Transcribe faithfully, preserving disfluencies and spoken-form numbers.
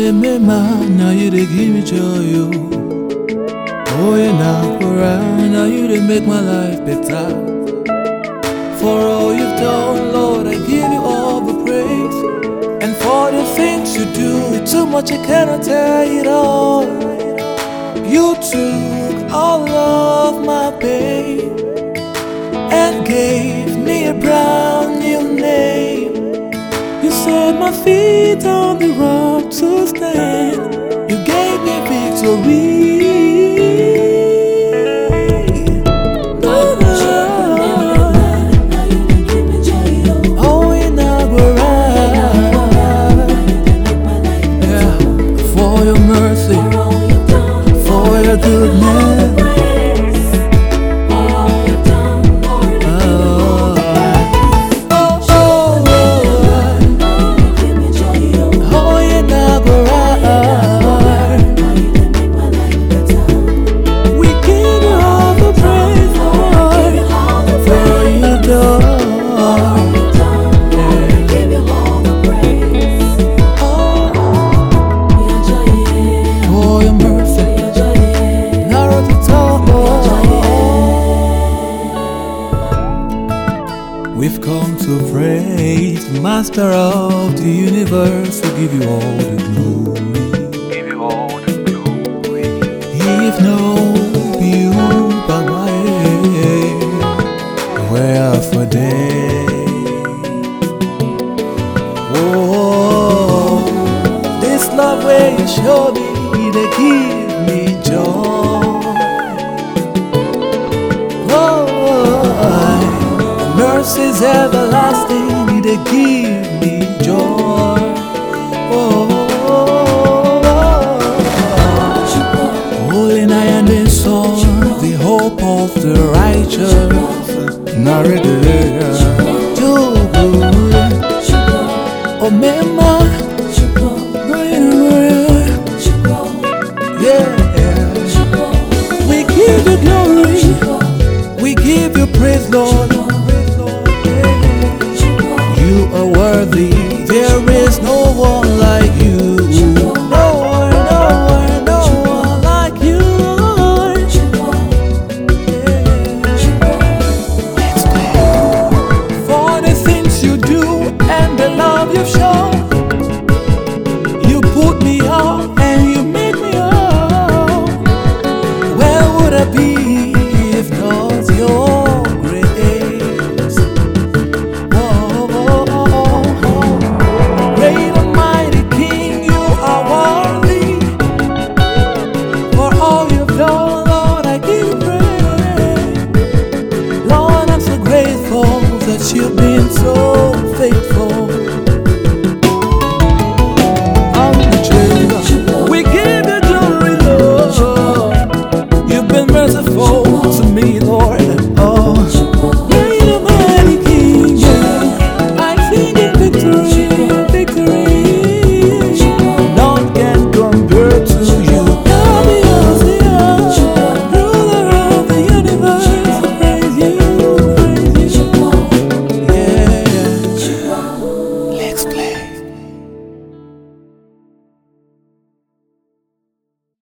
Mema, now you dey give me joy, oh. Oh, yeah, now, right, now you dey make my life better. For all you've done, Lord, I give you all the praise. And for the things you do, it's too much, I cannot tell it all. You took all of my pain and gave me a brand new name. You set my feet on the rock to stand. You gave me victory. Oh, in yeah. For your mercy, for your goodness. We've come to praise the Master of the universe, to give you all the glory. Give you all the glory. If no you but where for day. Oh, this love where you show me, they give me joy. Mercies everlasting, they give me joy. Oh, holy night and the sun, the hope of the righteous. Narrator, too good. Oh, mema, yeah. We give you glory, we give you praise, Lord. You are worthy, there is no one like you. No one, no one, no one like you, Lord. For the things you do and the love you've shown, you put me on and you make me on. Where would I be if not your that you've been so